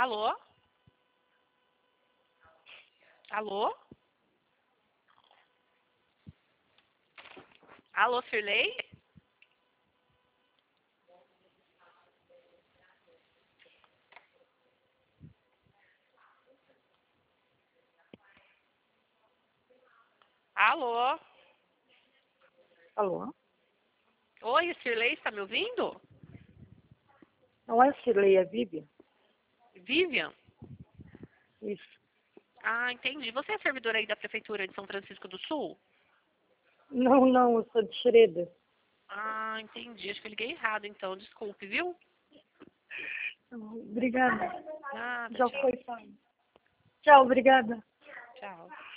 Alô? Alô? Alô, Sirlei? Alô? Alô? Oi, Sirlei, está me ouvindo? Não é Cirlei, é Vivian? Vivian? Isso. Ah, entendi. Você é servidora aí da Prefeitura de São Francisco do Sul? Não, eu sou de Xereda. Ah, entendi. Acho que eu liguei errado, então. Desculpe, viu? Obrigada. Nada, Já tchau. foi, pai. Tchau, obrigada. Tchau.